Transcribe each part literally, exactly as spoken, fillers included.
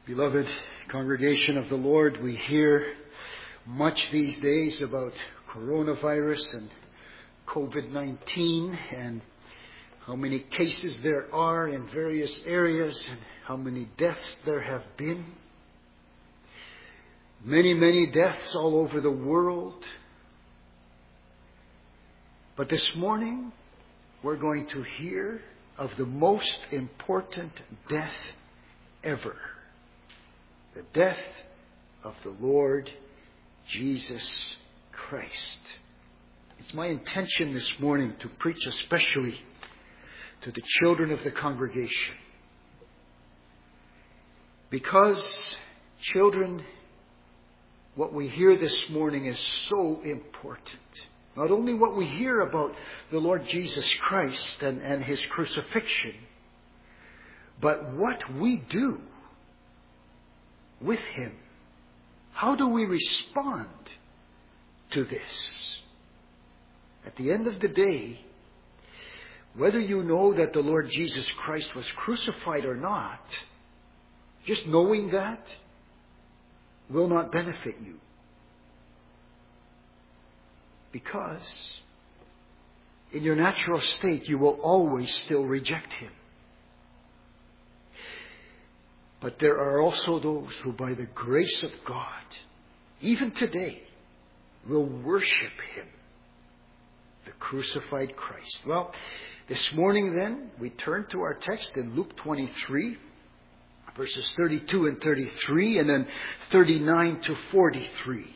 Beloved congregation of the Lord, we hear much these days about coronavirus and covid nineteen and how many cases there are in various areas and how many deaths there have been. Many, many deaths all over the world. But this morning, we're going to hear of the most important death ever. The death of the Lord Jesus Christ. It's my intention this morning to preach especially to the children of the congregation. Because, children, what we hear this morning is so important. Not only what we hear about the Lord Jesus Christ and, and His crucifixion, but what we do with Him. How do we respond to this? At the end of the day, whether you know that the Lord Jesus Christ was crucified or not, just knowing that will not benefit you. Because in your natural state, you will always still reject Him. But there are also those who, by the grace of God, even today, will worship Him, the crucified Christ. Well, this morning then, we turn to our text in Luke twenty-three, verses thirty-two and thirty-three, and then thirty-nine to forty-three.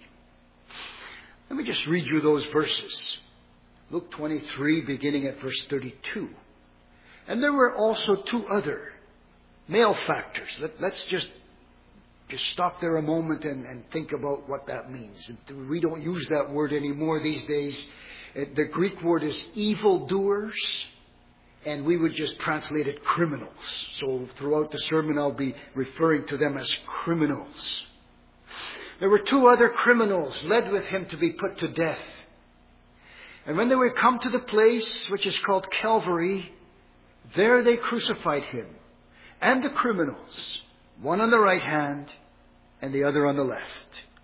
Let me just read you those verses. Luke twenty-three, beginning at verse thirty-two. And there were also two other malefactors. Let, let's just, just stop there a moment and, and think about what that means. We don't use that word anymore these days. The Greek word is evildoers, and we would just translate it criminals. So throughout the sermon, I'll be referring to them as criminals. There were two other criminals led with Him to be put to death. And when they were come to the place which is called Calvary, there they crucified Him and the criminals, one on the right hand and the other on the left.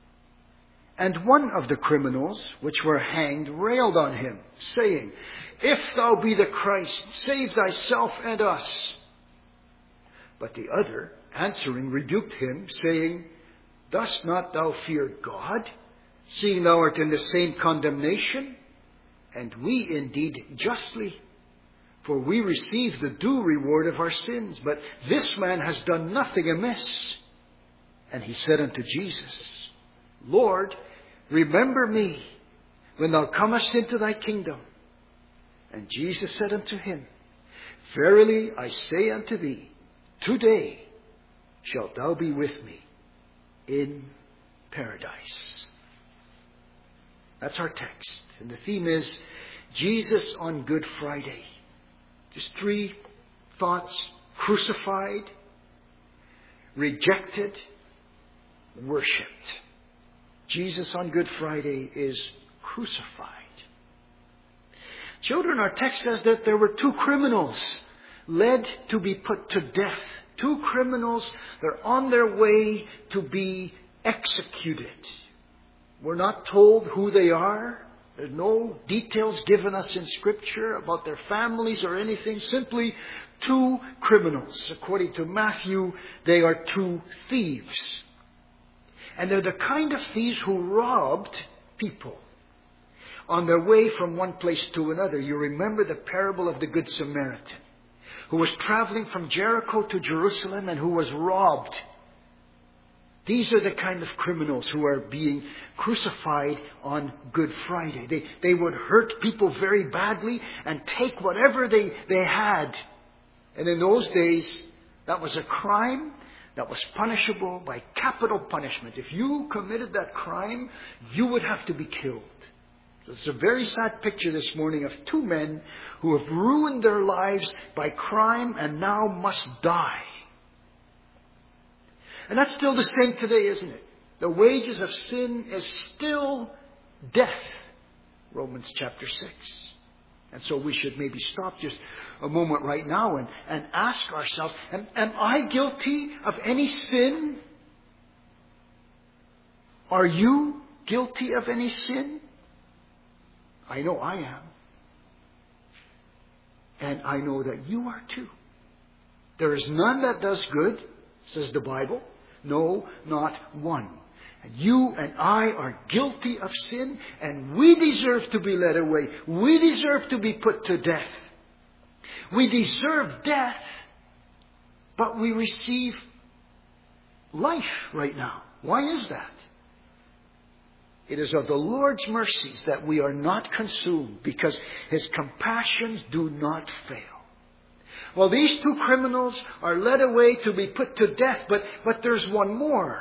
And one of the criminals which were hanged railed on Him, saying, If thou be the Christ, save thyself and us. But the other, answering, rebuked Him, saying, Dost not thou fear God, seeing thou art in the same condemnation? And we indeed justly, for we receive the due reward of our sins. But this man has done nothing amiss. And he said unto Jesus, Lord, remember me when thou comest into thy kingdom. And Jesus said unto him, Verily I say unto thee, today shalt thou be with me in paradise. That's our text. And the theme is Jesus on Good Friday. Just three thoughts: crucified, rejected, worshipped. Jesus on Good Friday is crucified. Children, our text says that there were two criminals led to be put to death. Two criminals, they're on their way to be executed. We're not told who they are. There's no details given us in Scripture about their families or anything. Simply two criminals. According to Matthew, they are two thieves. And they're the kind of thieves who robbed people on their way from one place to another. You remember the parable of the Good Samaritan, who was traveling from Jericho to Jerusalem and who was robbed. These are the kind of criminals who are being crucified on Good Friday. They, they would hurt people very badly and take whatever they, they had. And in those days, that was a crime that was punishable by capital punishment. If you committed that crime, you would have to be killed. So it's a very sad picture this morning of two men who have ruined their lives by crime and now must die. And that's still the same today, isn't it? The wages of sin is still death. Romans chapter six. And so we should maybe stop just a moment right now and, and ask ourselves, am, am I guilty of any sin? Are you guilty of any sin? I know I am. And I know that you are too. There is none that does good, says the Bible. No, not one. And you and I are guilty of sin, and we deserve to be led away. We deserve to be put to death. We deserve death, but we receive life right now. Why is that? It is of the Lord's mercies that we are not consumed, because His compassions do not fail. Well, these two criminals are led away to be put to death, but, but there's one more.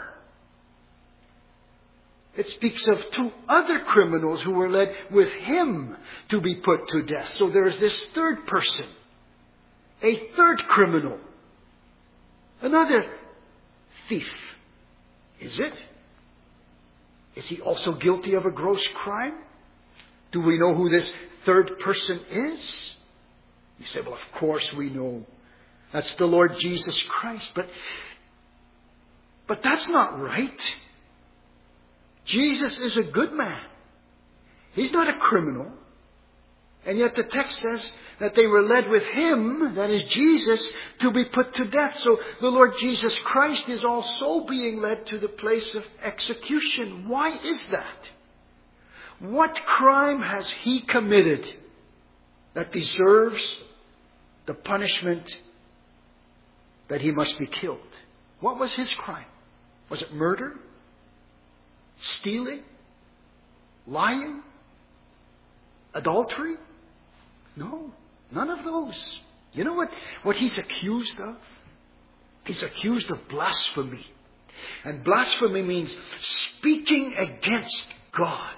It speaks of two other criminals who were led with Him to be put to death. So there's this third person, a third criminal, another thief. Is it? Is he also guilty of a gross crime? Do we know who this third person is? You say, well, of course we know. That's the Lord Jesus Christ. But, but that's not right. Jesus is a good man. He's not a criminal. And yet the text says that they were led with Him, that is Jesus, to be put to death. So the Lord Jesus Christ is also being led to the place of execution. Why is that? What crime has He committed that deserves the punishment that He must be killed? What was His crime? Was it murder? Stealing? Lying? Adultery? No, none of those. You know what, what He's accused of? He's accused of blasphemy. And blasphemy means speaking against God.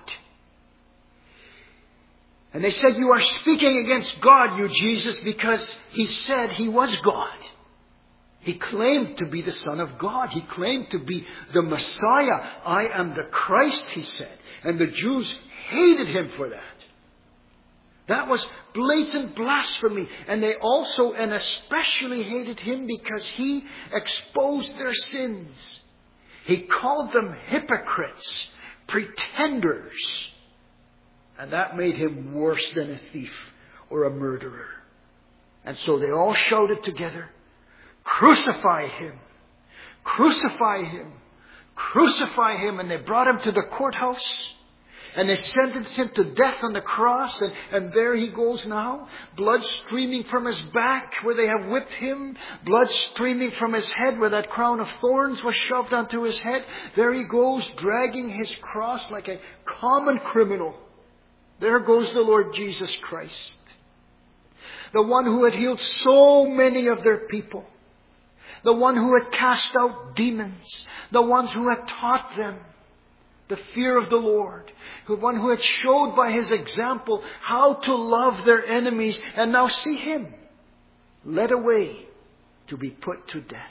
And they said, you are speaking against God, you Jesus, because He said He was God. He claimed to be the Son of God. He claimed to be the Messiah. I am the Christ, He said. And the Jews hated Him for that. That was blatant blasphemy. And they also and especially hated Him because He exposed their sins. He called them hypocrites, pretenders. And that made Him worse than a thief or a murderer. And so they all shouted together, crucify Him! Crucify Him! Crucify Him! And they brought Him to the courthouse. And they sentenced Him to death on the cross. And, and there He goes now. Blood streaming from His back where they have whipped Him. Blood streaming from His head where that crown of thorns was shoved onto His head. There He goes, dragging His cross like a common criminal. There goes the Lord Jesus Christ. The one who had healed so many of their people. The one who had cast out demons. The ones who had taught them the fear of the Lord. The one who had showed by His example how to love their enemies. And now see Him led away to be put to death.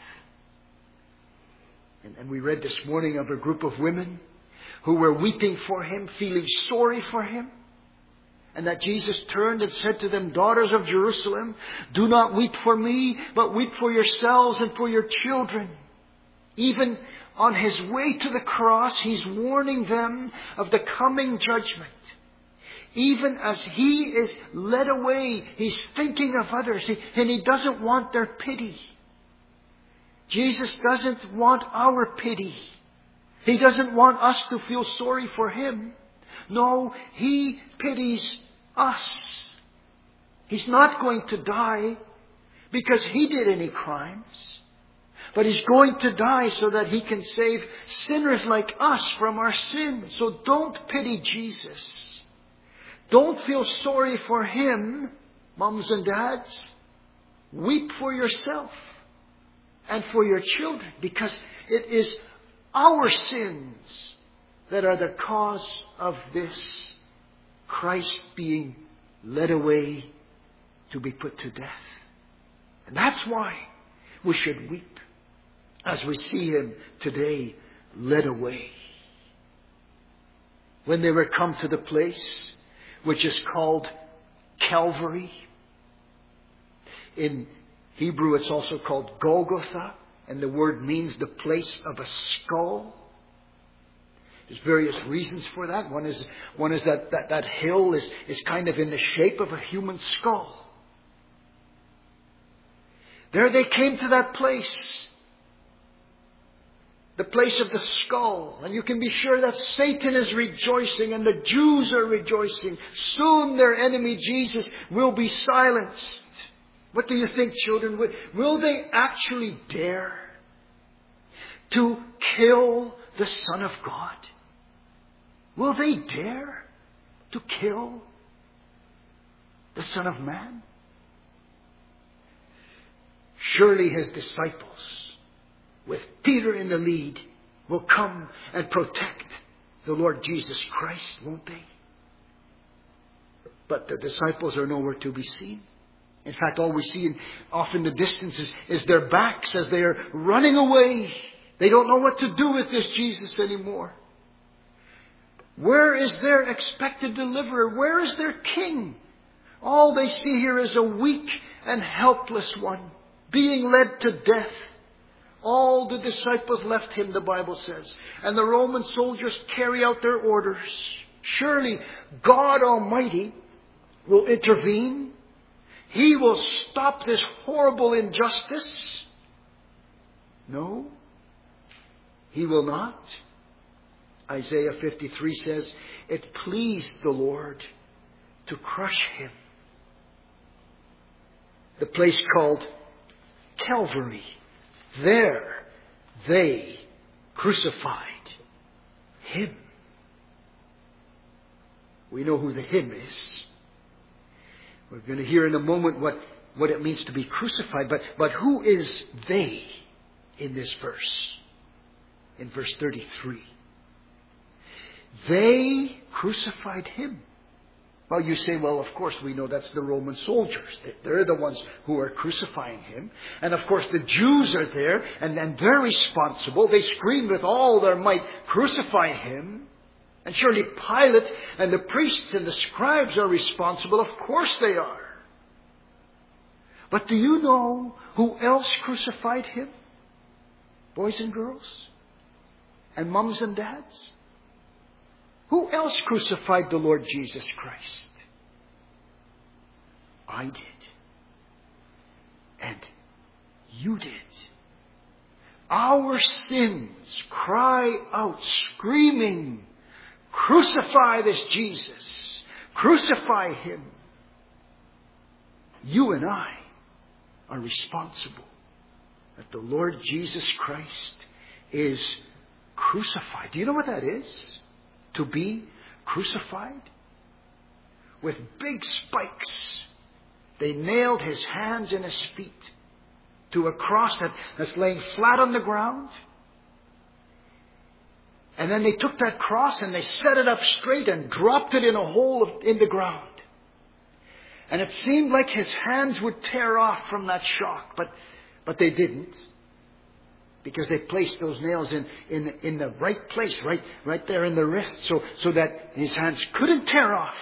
And, and we read this morning of a group of women who were weeping for Him, feeling sorry for Him. And that Jesus turned and said to them, daughters of Jerusalem, do not weep for me, but weep for yourselves and for your children. Even on His way to the cross, He's warning them of the coming judgment. Even as He is led away, He's thinking of others, and He doesn't want their pity. Jesus doesn't want our pity. He doesn't want us to feel sorry for Him. No, He pities us. He's not going to die because He did any crimes. But He's going to die so that He can save sinners like us from our sins. So don't pity Jesus. Don't feel sorry for Him, mums and dads. Weep for yourself and for your children, because it is our sins that are the cause of this Christ being led away to be put to death. And that's why we should weep as we see Him today led away. When they were come to the place which is called Calvary. In Hebrew, it's also called Golgotha, and the word means the place of a skull. There's various reasons for that. One is, one is that, that that hill is, is kind of in the shape of a human skull. There they came to that place. The place of the skull. And you can be sure that Satan is rejoicing and the Jews are rejoicing. Soon their enemy Jesus will be silenced. What do you think, children? Will they actually dare to kill the Son of God? Will they dare to kill the Son of Man? Surely his disciples, with Peter in the lead, will come and protect the Lord Jesus Christ, won't they? But the disciples are nowhere to be seen. In fact, all we see in, off in the distance is, is their backs as they are running away. They don't know what to do with this Jesus anymore. Where is their expected deliverer? Where is their king? All they see here is a weak and helpless one being led to death. All the disciples left him, the Bible says. And the Roman soldiers carry out their orders. Surely God Almighty will intervene. He will stop this horrible injustice. No, he will not. Isaiah fifty-three says, it pleased the Lord to crush him. The place called Calvary. There they crucified him. We know who the him is. We're going to hear in a moment what, what it means to be crucified. But, but who is they in this verse? In verse thirty-three. They crucified him. Well, you say, well, of course we know that's the Roman soldiers. They're the ones who are crucifying him. And of course the Jews are there and, and they're responsible. They scream with all their might, crucify him. And surely Pilate and the priests and the scribes are responsible. Of course they are. But do you know who else crucified him? Boys and girls? And mums and dads? Who else crucified the Lord Jesus Christ? I did. And you did. Our sins cry out screaming, crucify this Jesus. Crucify him. You and I are responsible that the Lord Jesus Christ is crucified. Do you know what that is? To be crucified? With big spikes. They nailed his hands and his feet to a cross that, that's laying flat on the ground. And then they took that cross and they set it up straight and dropped it in a hole of, in the ground. And it seemed like his hands would tear off from that shock, but, but they didn't. Because they placed those nails in, in, in the right place, right, right there in the wrist, so, so that his hands couldn't tear off.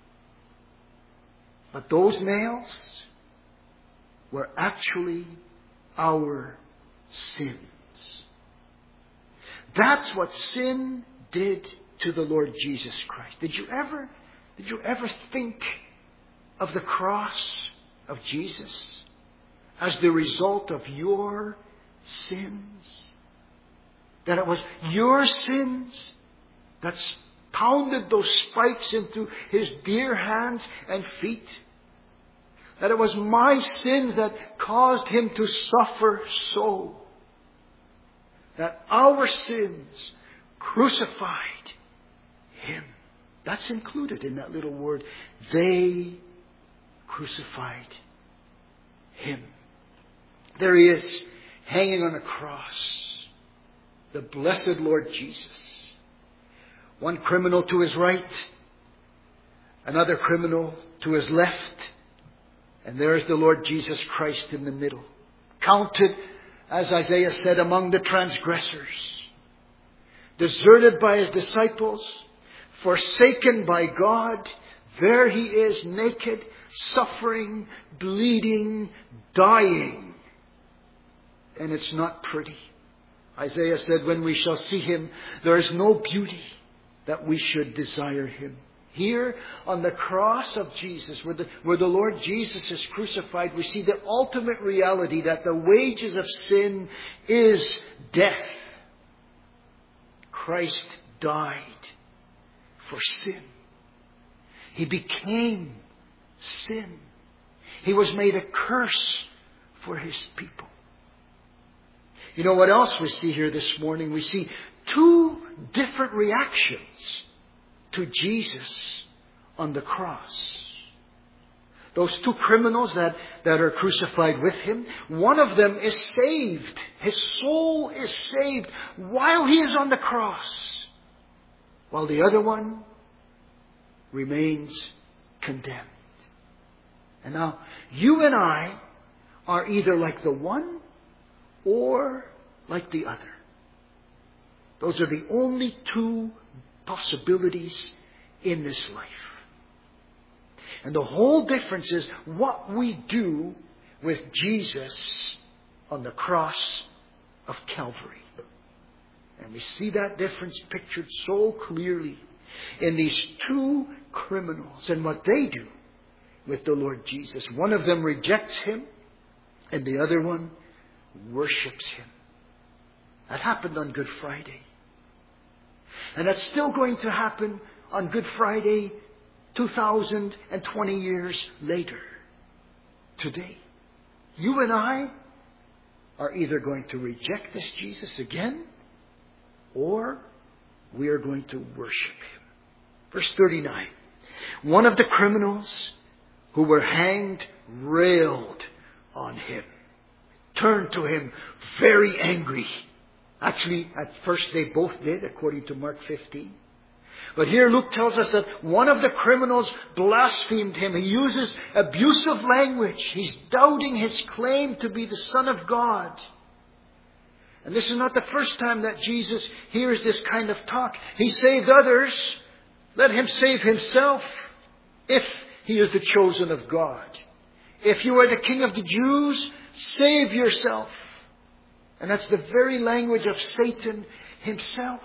But those nails were actually our sins. That's what sin did to the Lord Jesus Christ. Did you ever, did you ever think of the cross of Jesus as the result of your sins? That it was your sins that pounded those spikes into his dear hands and feet? That it was my sins that caused him to suffer so? That our sins crucified him. That's included in that little word. They crucified him. There he is, hanging on a cross. The blessed Lord Jesus. One criminal to his right. Another criminal to his left. And there's the Lord Jesus Christ in the middle. Counted, as Isaiah said, among the transgressors. Deserted by his disciples. Forsaken by God. There he is, naked, suffering, bleeding, dying. And it's not pretty. Isaiah said, when we shall see him, there is no beauty that we should desire him. Here on the cross of Jesus, where the, where the Lord Jesus is crucified, we see the ultimate reality that the wages of sin is death. Christ died for sin. He became sin. He was made a curse for his people. You know what else we see here this morning? We see two different reactions to Jesus on the cross. Those two criminals that, that are crucified with him, one of them is saved. His soul is saved while he is on the cross, while the other one remains condemned. And now, you and I are either like the one or like the other. Those are the only two possibilities in this life. And the whole difference is what we do with Jesus on the cross of Calvary. And we see that difference pictured so clearly in these two criminals and what they do with the Lord Jesus. One of them rejects him and the other one worships him. That happened on Good Friday. And that's still going to happen on Good Friday two thousand twenty years later. Today. You and I are either going to reject this Jesus again, or we are going to worship him. Verse thirty-nine. One of the criminals who were hanged railed on him, turned to him very angry. Actually, at first they both did, according to Mark fifteen. But here Luke tells us that one of the criminals blasphemed him. He uses abusive language. He's doubting his claim to be the Son of God. And this is not the first time that Jesus hears this kind of talk. He saved others. Let him save himself if he is the chosen of God. If you are the King of the Jews, save yourself. And that's the very language of Satan himself.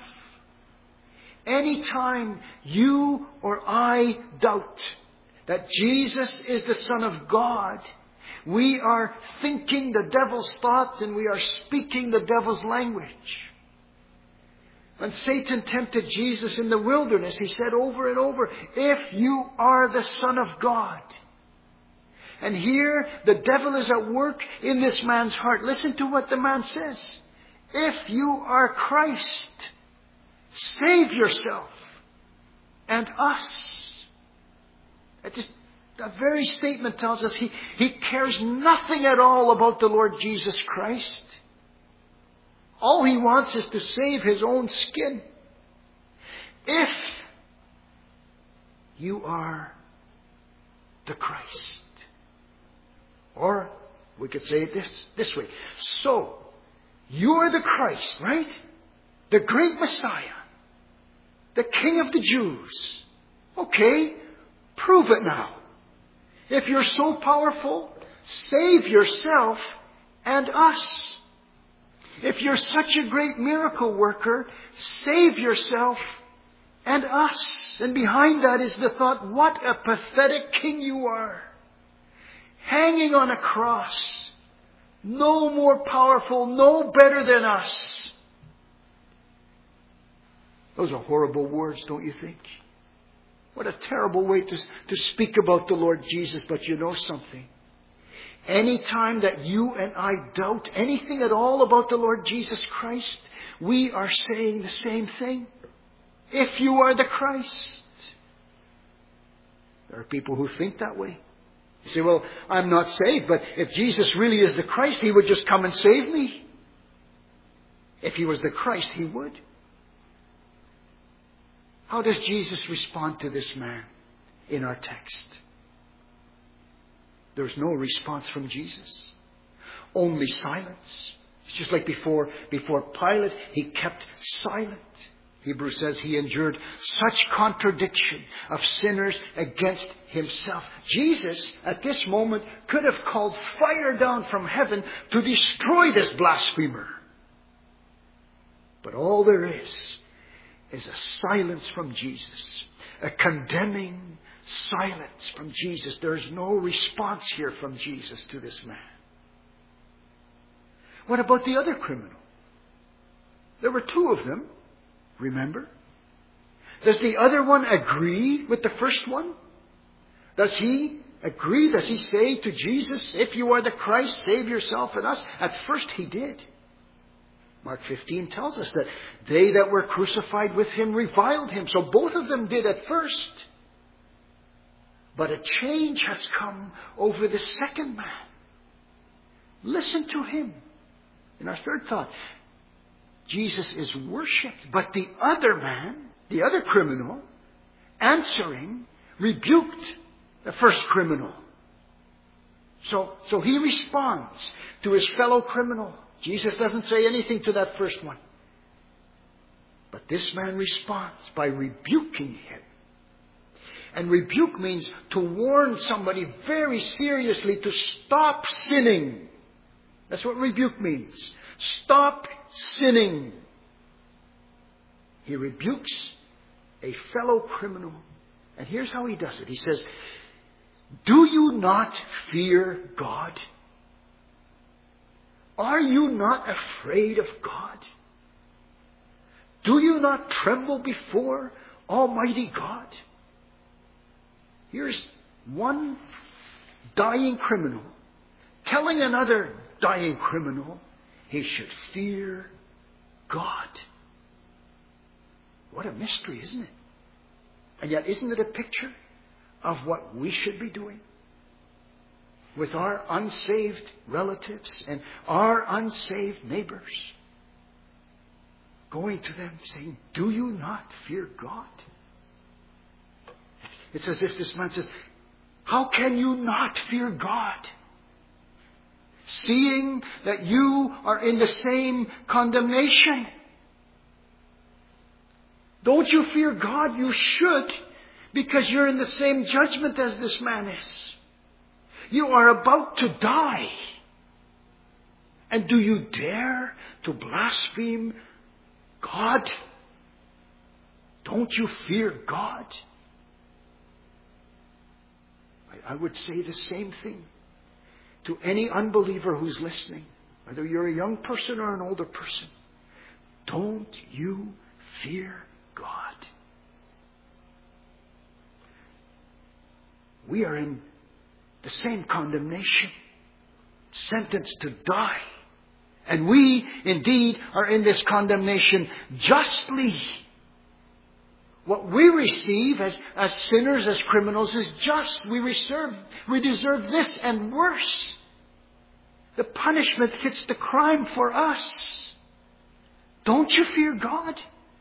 Anytime you or I doubt that Jesus is the Son of God, we are thinking the devil's thoughts and we are speaking the devil's language. When Satan tempted Jesus in the wilderness, he said over and over, if you are the Son of God. And here the devil is at work in this man's heart. Listen to what the man says. If you are Christ, save yourself and us. That, just, that very statement tells us he, he cares nothing at all about the Lord Jesus Christ. All he wants is to save his own skin. If you are the Christ. Or we could say it this, this way. So, you are the Christ, right? The great Messiah. The King of the Jews. Okay, prove it now. If you're so powerful, save yourself and us. If you're such a great miracle worker, save yourself and us. And behind that is the thought, what a pathetic king you are. Hanging on a cross. No more powerful, no better than us. Those are horrible words, don't you think? What a terrible way to, to speak about the Lord Jesus. But you know something. Anytime that you and I doubt anything at all about the Lord Jesus Christ, we are saying the same thing. If you are the Christ. There are people who think that way. You say, well, I'm not saved, but if Jesus really is the Christ, he would just come and save me. If he was the Christ, he would. How does Jesus respond to this man in our text? There's no response from Jesus. Only silence. It's just like before, before Pilate, he kept silent. Hebrews says he endured such contradiction of sinners against himself. Jesus, at this moment, could have called fire down from heaven to destroy this blasphemer. But all there is, is a silence from Jesus. A condemning silence from Jesus. There's no response here from Jesus to this man. What about the other criminal? There were two of them. Remember? Does the other one agree with the first one? Does he agree? Does he say to Jesus, if you are the Christ, save yourself and us? At first he did. Mark fifteen tells us that they that were crucified with him reviled him. So both of them did at first. But a change has come over the second man. Listen to him. In our third thought, Jesus is worshipped, but the other man, the other criminal, answering, rebuked the first criminal. So, so he responds to his fellow criminal. Jesus doesn't say anything to that first one. But this man responds by rebuking him. And rebuke means to warn somebody very seriously to stop sinning. That's what rebuke means. Stop sinning. He rebukes a fellow criminal. And here's how he does it. He says, do you not fear God? Are you not afraid of God? Do you not tremble before Almighty God? Here's one dying criminal telling another dying criminal he should fear God. What a mystery, isn't it? And yet, isn't it a picture of what we should be doing with our unsaved relatives and our unsaved neighbors? Going to them saying, do you not fear God? It's as if this man says, how can you not fear God? Seeing that you are in the same condemnation. Don't you fear God? You should, because you're in the same judgment as this man is. You are about to die. And do you dare to blaspheme God? Don't you fear God? I, I would say the same thing to any unbeliever who's listening, whether you're a young person or an older person. Don't you fear God? We are in the same condemnation, sentenced to die. And we, indeed, are in this condemnation justly. What we receive as, as sinners, as criminals, is just. We deserve, we deserve this and worse. The punishment fits the crime for us. Don't you fear God?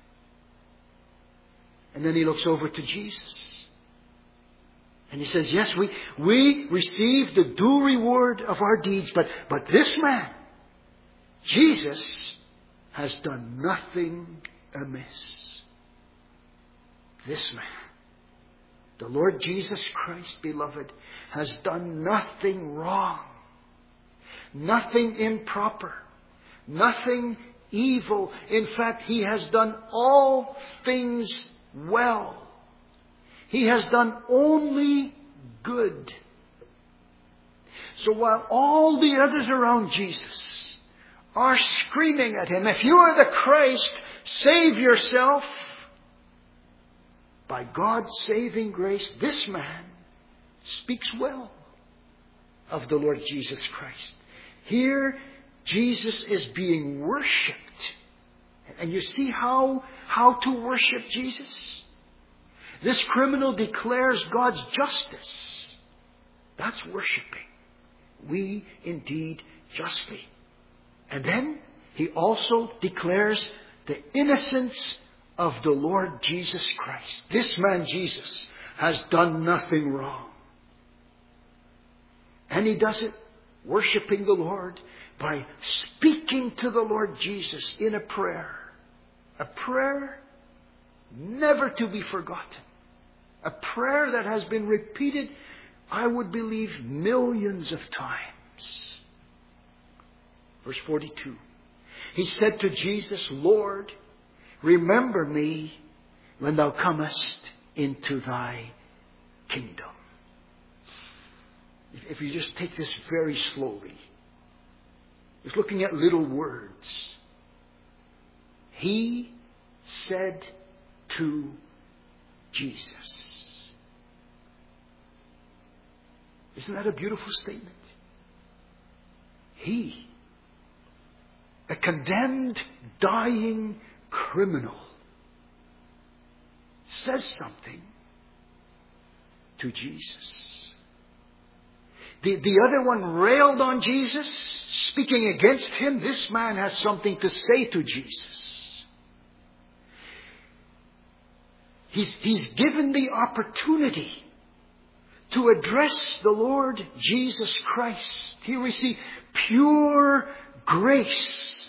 And then he looks over to Jesus. And he says, yes, we, we receive the due reward of our deeds. But, but this man, Jesus, has done nothing amiss. This man, the Lord Jesus Christ, beloved, has done nothing wrong. Nothing improper. Nothing evil. In fact, he has done all things well. He has done only good. So while all the others around Jesus are screaming at him, if you are the Christ, save yourself. By God's saving grace, this man speaks well of the Lord Jesus Christ. Here, Jesus is being worshipped. And you see how, how to worship Jesus? This criminal declares God's justice. That's worshiping. We indeed justly. And then he also declares the innocence of the Lord Jesus Christ. This man Jesus has done nothing wrong. And he does it worshiping the Lord by speaking to the Lord Jesus in a prayer. A prayer never to be forgotten. A prayer that has been repeated, I would believe, millions of times. Verse forty-two. He said to Jesus, Lord, remember me when thou comest into thy kingdom. If you just take this very slowly, just looking at little words. He said to Jesus. Isn't that a beautiful statement? He, a condemned, dying criminal, says something to Jesus. The, the other one railed on Jesus, speaking against him. This man has something to say to Jesus. He's, he's given the opportunity to address the Lord Jesus Christ. Here we see pure grace.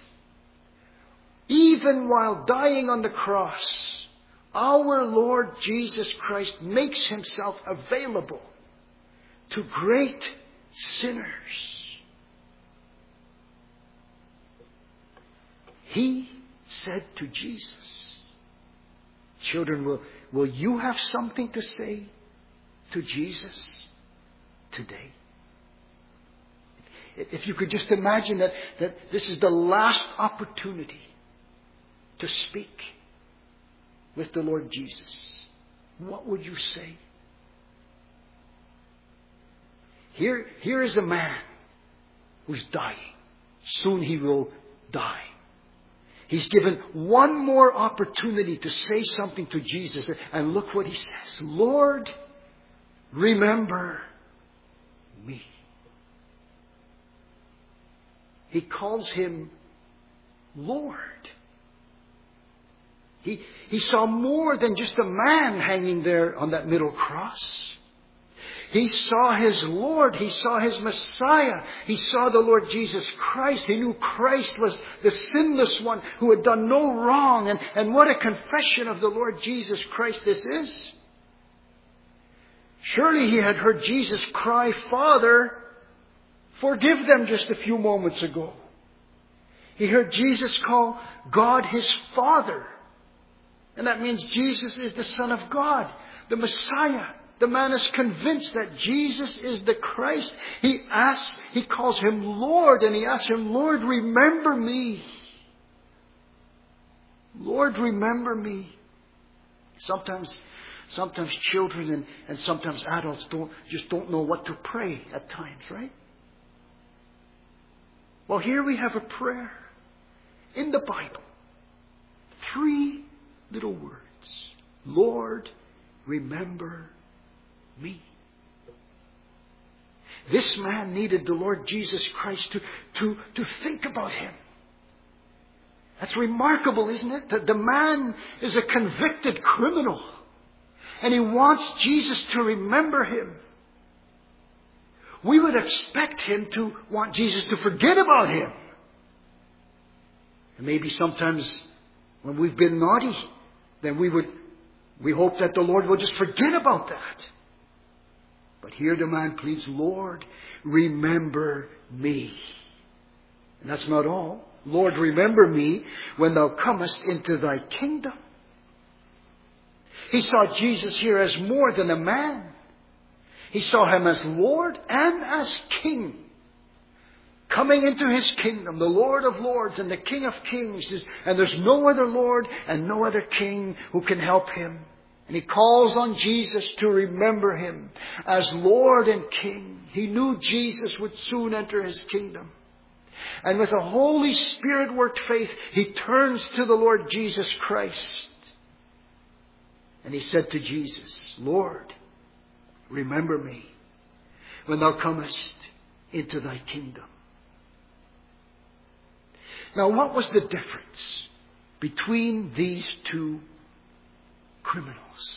Even while dying on the cross, our Lord Jesus Christ makes himself available to great sinners. He said to Jesus, children, will, will you have something to say to Jesus today? If you could just imagine that, that this is the last opportunity to speak with the Lord Jesus, what would you say? Here, here is a man who's dying. Soon he will die. He's given one more opportunity to say something to Jesus. And look what he says. Lord, remember me. He calls him Lord. He, he saw more than just a man hanging there on that middle cross. He saw his Lord. He saw his Messiah. He saw the Lord Jesus Christ. He knew Christ was the sinless one who had done no wrong. And, and what a confession of the Lord Jesus Christ this is. Surely he had heard Jesus cry, Father, forgive them, just a few moments ago. He heard Jesus call God his Father. And that means Jesus is the Son of God, the Messiah. The man is convinced that Jesus is the Christ. He asks, he calls him Lord, and he asks him, Lord, remember me. Lord, remember me. Sometimes, sometimes children and, and sometimes adults don't just don't know what to pray at times, right? Well, here we have a prayer in the Bible. Three little words. Lord, remember me. This man needed the Lord Jesus Christ to, to, to think about him. That's remarkable, isn't it? That the man is a convicted criminal. And he wants Jesus to remember him. We would expect him to want Jesus to forget about him. And maybe sometimes when we've been naughty, then we would, we hope that the Lord will just forget about that. But here the man pleads, Lord, remember me. And that's not all. Lord, remember me when thou comest into thy kingdom. He saw Jesus here as more than a man. He saw him as Lord and as King. Coming into his kingdom, the Lord of lords and the King of kings. And there's no other Lord and no other King who can help him. And he calls on Jesus to remember him as Lord and King. He knew Jesus would soon enter his kingdom. And with a Holy Spirit-worked faith, he turns to the Lord Jesus Christ. And he said to Jesus, Lord, remember me when thou comest into thy kingdom. Now, what was the difference between these two criminals?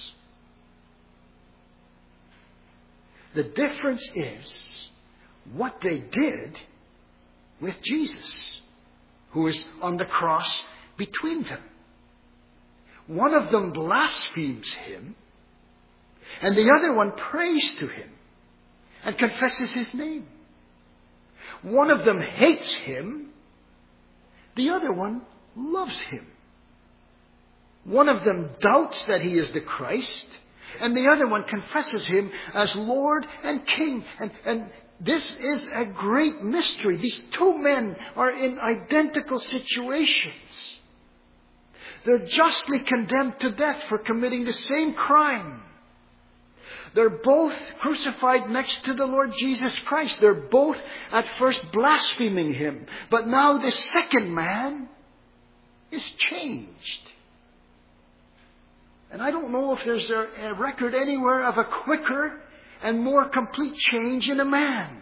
The difference is what they did with Jesus, who is on the cross between them. One of them blasphemes him, and the other one prays to him and confesses his name. One of them hates him, the other one loves him. One of them doubts that he is the Christ, and the other one confesses him as Lord and King. And, and this is a great mystery. These two men are in identical situations. They're justly condemned to death for committing the same crime. They're both crucified next to the Lord Jesus Christ. They're both at first blaspheming him. But now the second man is changed. And I don't know if there's a, a record anywhere of a quicker and more complete change in a man.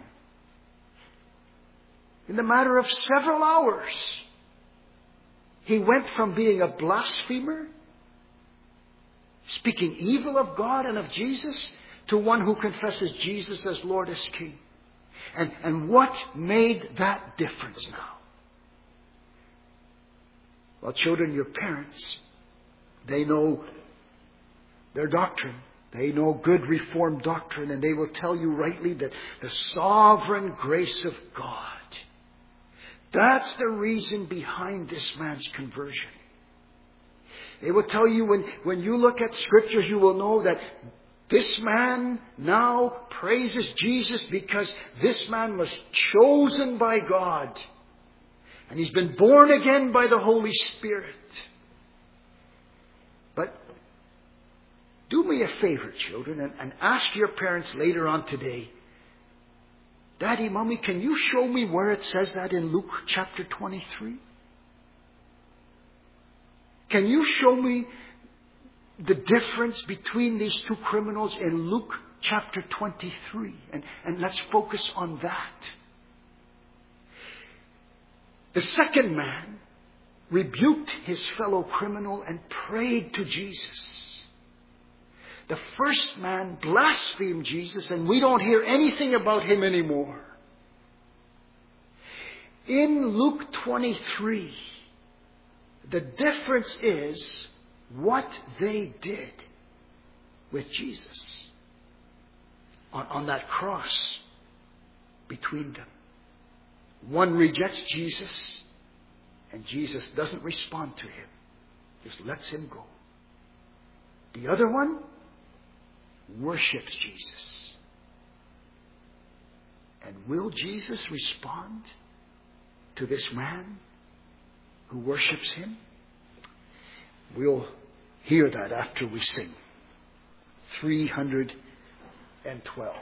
In the matter of several hours, he went from being a blasphemer, speaking evil of God and of Jesus, to one who confesses Jesus as Lord, as King. And, and what made that difference now? Well, children, your parents, they know their doctrine. They know good Reformed doctrine, and they will tell you rightly that the sovereign grace of God, that's the reason behind this man's conversion. They will tell you when, when you look at Scriptures, you will know that this man now praises Jesus because this man was chosen by God. And he's been born again by the Holy Spirit. But do me a favor, children, and, and ask your parents later on today, Daddy, Mommy, can you show me where it says that in Luke chapter twenty-three? Can you show me the difference between these two criminals in Luke chapter twenty-three? And, and let's focus on that. The second man rebuked his fellow criminal and prayed to Jesus. The first man blasphemed Jesus, and we don't hear anything about him anymore. In Luke twenty-three, the difference is what they did with Jesus on, on that cross between them. One rejects Jesus, and Jesus doesn't respond to him. Just lets him go. The other one worships Jesus. And will Jesus respond to this man who worships him? We'll hear that after we sing. three hundred twelve.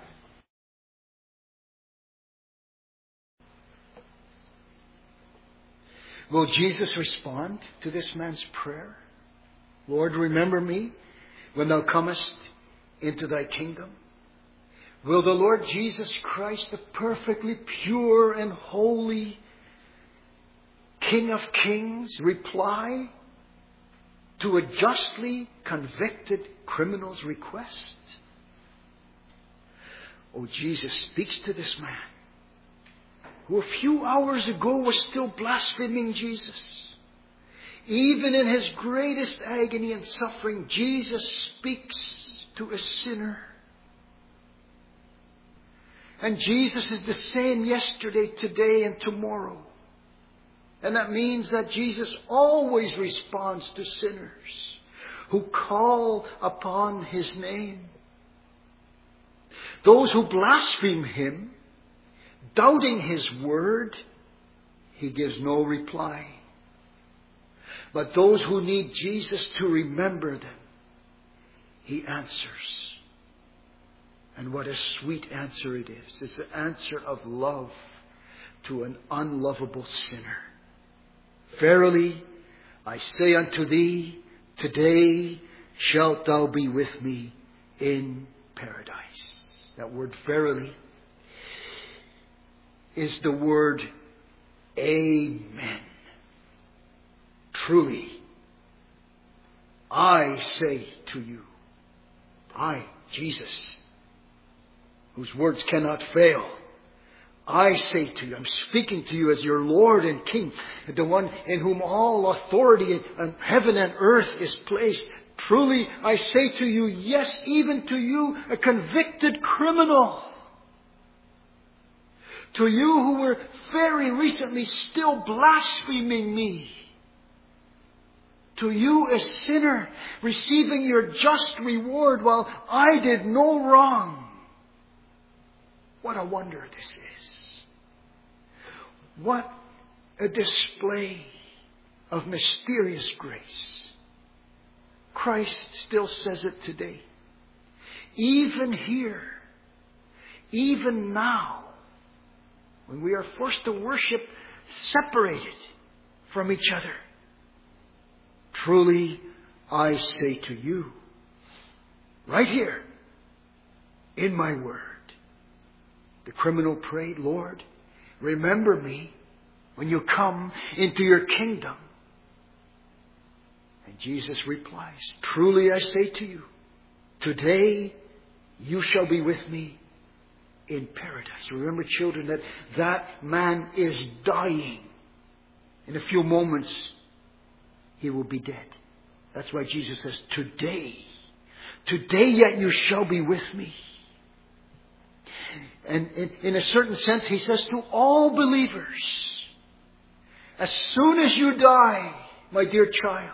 Will Jesus respond to this man's prayer? Lord, remember me when thou comest into thy kingdom. Will the Lord Jesus Christ, the perfectly pure and holy King of Kings, reply to a justly convicted criminal's request? Oh, Jesus speaks to this man who a few hours ago was still blaspheming Jesus. Even in his greatest agony and suffering, Jesus speaks to a sinner. And Jesus is the same yesterday, today, and tomorrow. And that means that Jesus always responds to sinners who call upon his name. Those who blaspheme him, doubting his word, he gives no reply. But those who need Jesus to remember them, he answers. And what a sweet answer it is. It's the answer of love to an unlovable sinner. Verily, I say unto thee, today shalt thou be with me in paradise. That word verily is the word amen. Truly, I say to you, I, Jesus, whose words cannot fail, I say to you, I'm speaking to you as your Lord and King, the one in whom all authority in heaven and earth is placed. Truly, I say to you, yes, even to you, a convicted criminal. To you who were very recently still blaspheming me. To you, a sinner, receiving your just reward while I did no wrong. What a wonder this is. What a display of mysterious grace. Christ still says it today. Even here, even now, when we are forced to worship separated from each other. Truly, I say to you, right here, in my word, the criminal prayed, Lord, remember me when you come into your kingdom. And Jesus replies, truly I say to you, today you shall be with me in paradise. Remember, children, that that man is dying. In a few moments, he will be dead. That's why Jesus says, today, today yet you shall be with me. And in, in a certain sense, he says to all believers, as soon as you die, my dear child,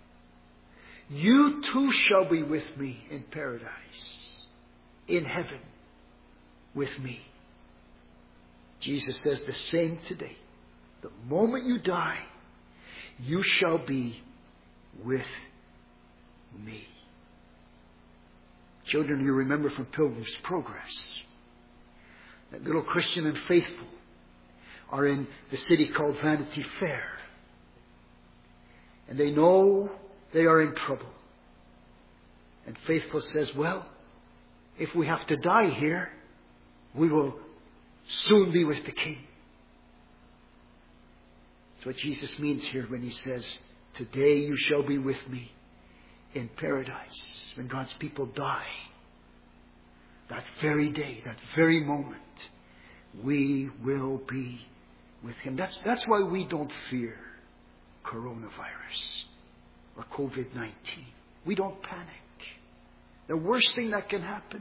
you too shall be with me in paradise, in heaven, with me. Jesus says the same today. The moment you die, you shall be with me. Children, you remember from Pilgrim's Progress that little Christian and Faithful are in the city called Vanity Fair. And they know they are in trouble. And Faithful says, well, if we have to die here, we will soon be with the King. That's what Jesus means here when he says, today you shall be with me in paradise. When God's people die, that very day, that very moment, we will be with him. That's, that's why we don't fear coronavirus or covid nineteen. We don't panic. The worst thing that can happen,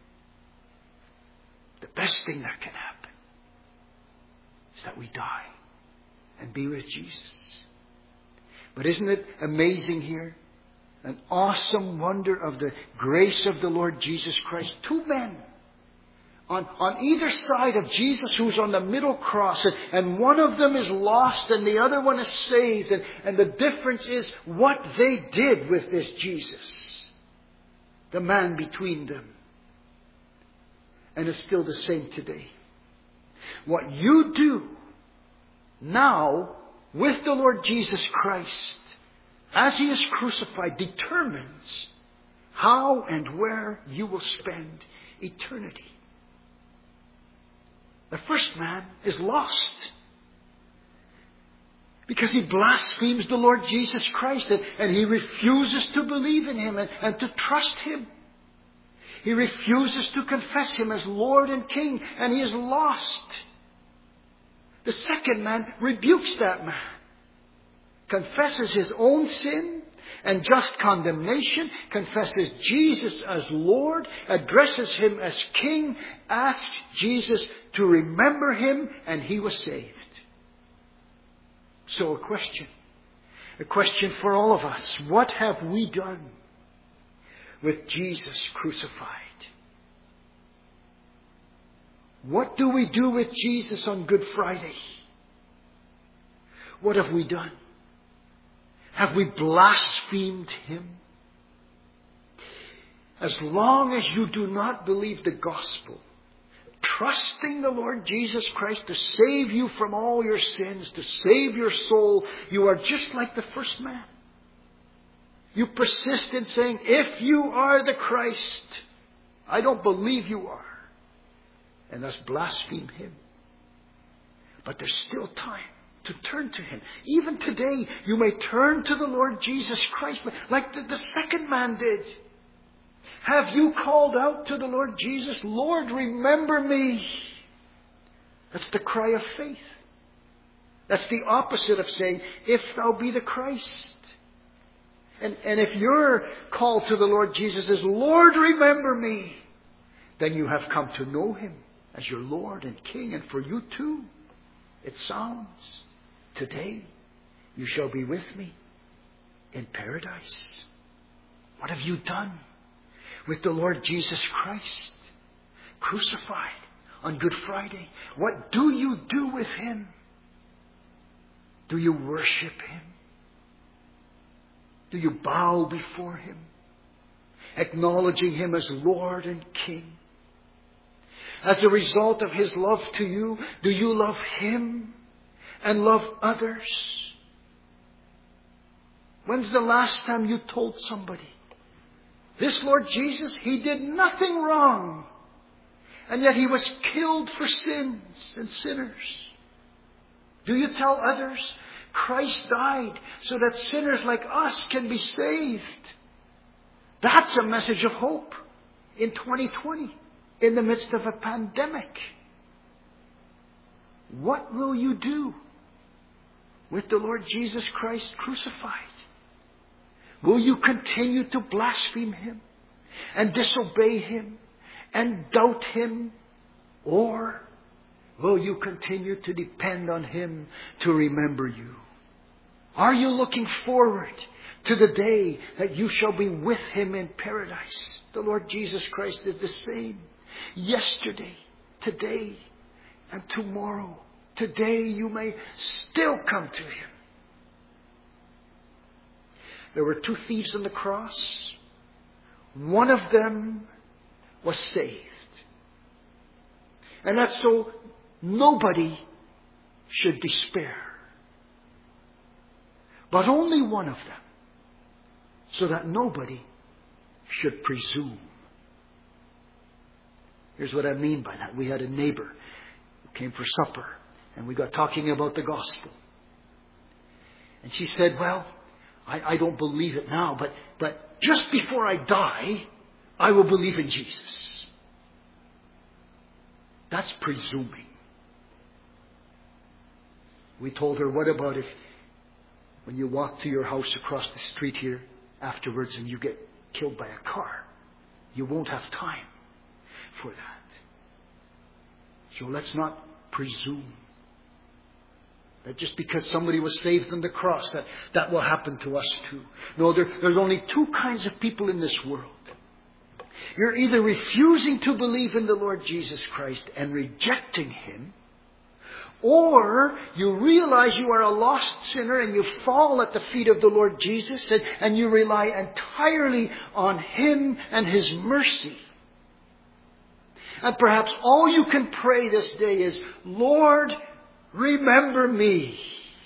the best thing that can happen, is that we die and be with Jesus. But isn't it amazing here? An awesome wonder of the grace of the Lord Jesus Christ. Two men on, on either side of Jesus who's on the middle cross. And, and one of them is lost and the other one is saved. And, and the difference is what they did with this Jesus. The man between them. And it's still the same today. What you do now with the Lord Jesus Christ as he is crucified determines how and where you will spend eternity. The first man is lost because he blasphemes the Lord Jesus Christ and, and he refuses to believe in him and, and to trust him. He refuses to confess him as Lord and King, and he is lost. The second man rebukes that man, confesses his own sin and just condemnation, confesses Jesus as Lord, addresses him as King, asks Jesus to remember him, and he was saved. So a question, a question for all of us. What have we done with Jesus crucified? What do we do with Jesus on Good Friday? What have we done? Have we blasphemed him? As long as you do not believe the gospel, trusting the Lord Jesus Christ to save you from all your sins, to save your soul, you are just like the first man. You persist in saying, if you are the Christ, I don't believe you are. And thus blaspheme him. But there's still time to turn to him. Even today, you may turn to the Lord Jesus Christ like the, the second man did. Have you called out to the Lord Jesus, Lord, remember me That's the cry of faith. That's the opposite of saying, if thou be the Christ. And, and if your call to the Lord Jesus is, Lord, remember me, then you have come to know Him as your Lord and King. And for you too, it sounds, today you shall be with me in paradise. What have you done with the Lord Jesus Christ, crucified on Good Friday? What do you do with Him? Do you worship Him? Do you bow before Him, acknowledging Him as Lord and King? As a result of His love to you, do you love Him and love others? When's the last time you told somebody, this Lord Jesus, He did nothing wrong, and yet He was killed for sins and sinners? Do you tell others, Christ died so that sinners like us can be saved? That's a message of hope in twenty twenty, in the midst of a pandemic. What will you do with the Lord Jesus Christ crucified? Will you continue to blaspheme Him and disobey Him and doubt Him? Or will you continue to depend on Him to remember you? Are you looking forward to the day that you shall be with Him in paradise? The Lord Jesus Christ is the same yesterday, today, and tomorrow. Today you may still come to Him. There were two thieves on the cross. One of them was saved. And that's so nobody should despair. But only one of them, so that nobody should presume. Here's what I mean by that. We had a neighbor who came for supper, and we got talking about the gospel. And she said, well, I, I don't believe it now, but, but just before I die, I will believe in Jesus. That's presuming. We told her, what about if when you walk to your house across the street here afterwards and you get killed by a car? You won't have time for that. So let's not presume that just because somebody was saved on the cross, that that will happen to us too. No, there, there's only two kinds of people in this world. You're either refusing to believe in the Lord Jesus Christ and rejecting Him, or you realize you are a lost sinner and you fall at the feet of the Lord Jesus and, and you rely entirely on Him and His mercy. And perhaps all you can pray this day is, Lord, remember me.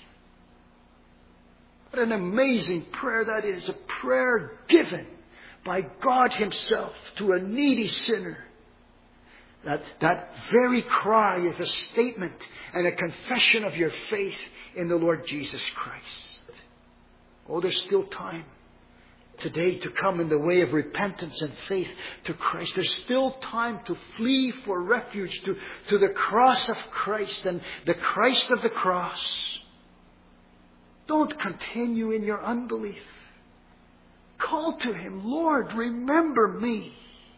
What an amazing prayer that is. A prayer given by God Himself to a needy sinner. That, that very cry is a statement and a confession of your faith in the Lord Jesus Christ. Oh, there's still time today to come in the way of repentance and faith to Christ. There's still time to flee for refuge to, to the cross of Christ and the Christ of the cross. Don't continue in your unbelief. Call to Him, Lord, remember me.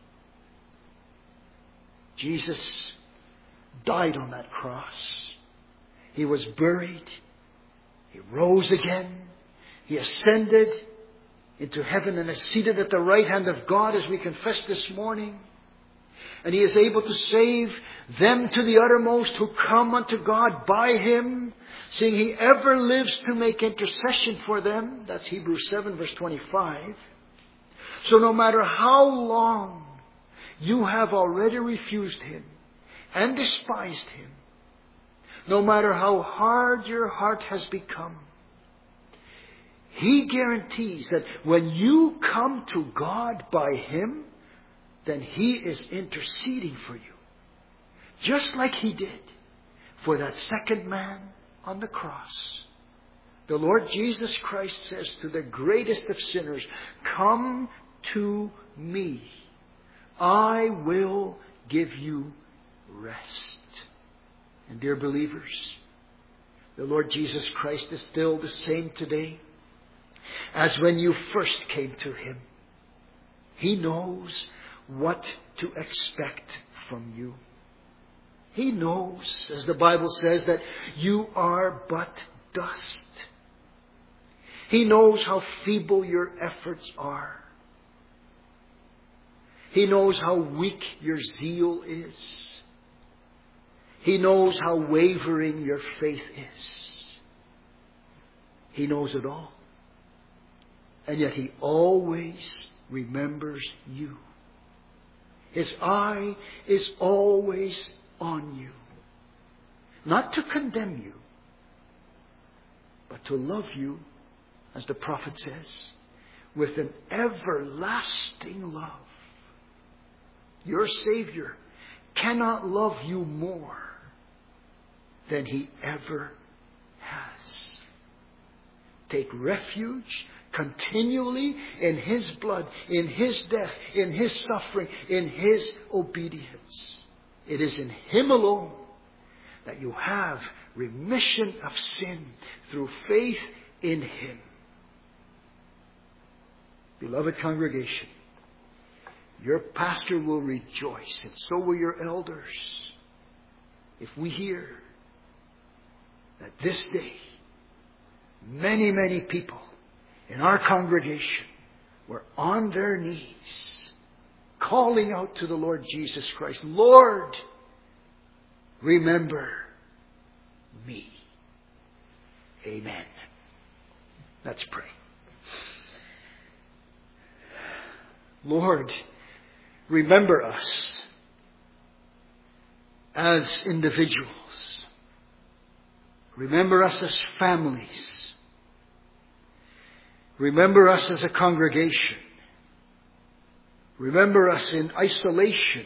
Jesus died on that cross. He was buried. He rose again. He ascended into heaven and is seated at the right hand of God, as we confessed this morning. And He is able to save them to the uttermost who come unto God by Him, seeing He ever lives to make intercession for them. That's Hebrews seven verse twenty-five. So no matter how long you have already refused Him and despised Him, no matter how hard your heart has become, He guarantees that when you come to God by Him, then He is interceding for you. Just like He did for that second man on the cross. The Lord Jesus Christ says to the greatest of sinners, come to me. I will give you rest. And dear believers, the Lord Jesus Christ is still the same today as when you first came to Him. He knows what to expect from you. He knows, as the Bible says, that you are but dust. He knows how feeble your efforts are. He knows how weak your zeal is. He knows how wavering your faith is. He knows it all. And yet He always remembers you. His eye is always on you. Not to condemn you, but to love you, as the prophet says, with an everlasting love. Your Savior cannot love you more than He ever has. Take refuge continually in His blood, in His death, in His suffering, in His obedience. It is in Him alone that you have remission of sin through faith in Him. Beloved congregation, your pastor will rejoice, and so will your elders, if we hear that this day many, many people in our congregation were on their knees calling out to the Lord Jesus Christ, Lord, remember me. Amen. Let's pray. Lord, remember us as individuals. Remember us as families. Remember us as a congregation. Remember us in isolation.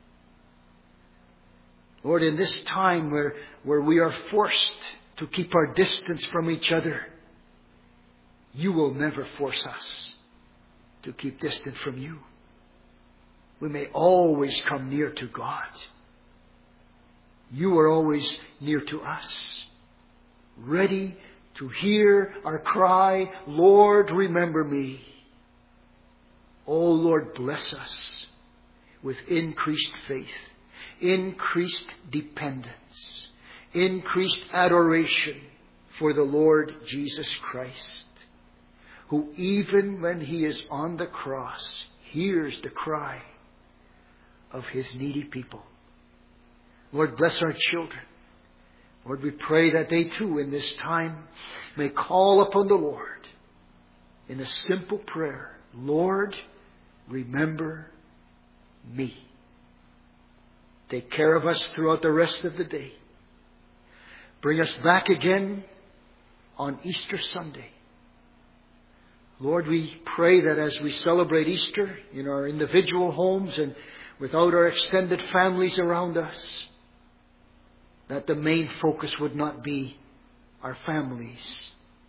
Lord, in this time where, where we are forced to keep our distance from each other, You will never force us to keep distant from You. We may always come near to God. You are always near to us, ready to hear our cry, Lord, remember me. Oh Lord, bless us with increased faith, increased dependence, increased adoration for the Lord Jesus Christ, who even when He is on the cross, hears the cry of His needy people. Lord, bless our children. Lord, we pray that they too in this time may call upon the Lord in a simple prayer. Lord, remember me. Take care of us throughout the rest of the day. Bring us back again on Easter Sunday. Lord, we pray that as we celebrate Easter in our individual homes and without our extended families around us, that the main focus would not be our families,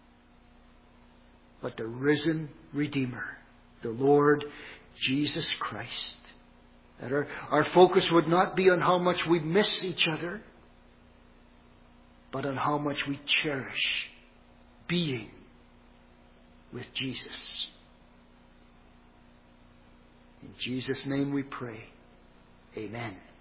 but the risen Redeemer, the Lord Jesus Christ. That our, our focus would not be on how much we miss each other, but on how much we cherish being with Jesus. In Jesus' name we pray. Amen.